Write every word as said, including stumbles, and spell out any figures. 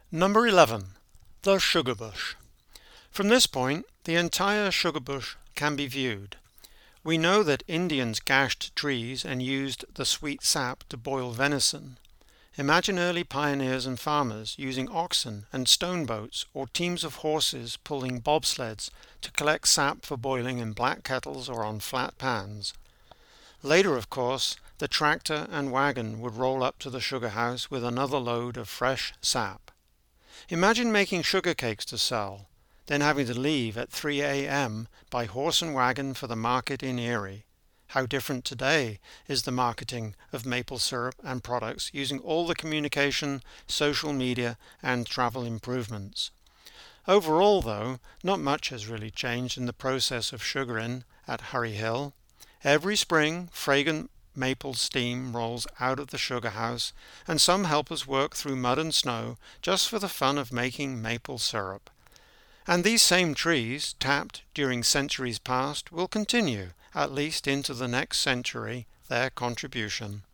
Number eleven. The Sugar Bush. From this point, the entire sugar bush can be viewed. We know that Indians gashed trees and used the sweet sap to boil venison. Imagine early pioneers and farmers using oxen and stone boats or teams of horses pulling bobsleds to collect sap for boiling in black kettles or on flat pans. Later, of course, the tractor and wagon would roll up to the sugar house with another load of fresh sap. Imagine making sugar cakes to sell, then having to leave at three a m by horse and wagon for the market in Erie. How different today is the marketing of maple syrup and products using all the communication, social media, and travel improvements. Overall, though, not much has really changed in the process of sugaring at Hurry Hill. Every spring, fragrant maple steam rolls out of the sugar house, and some helpers work through mud and snow just for the fun of making maple syrup. And these same trees, tapped during centuries past, will continue, at least into the next century, their contribution.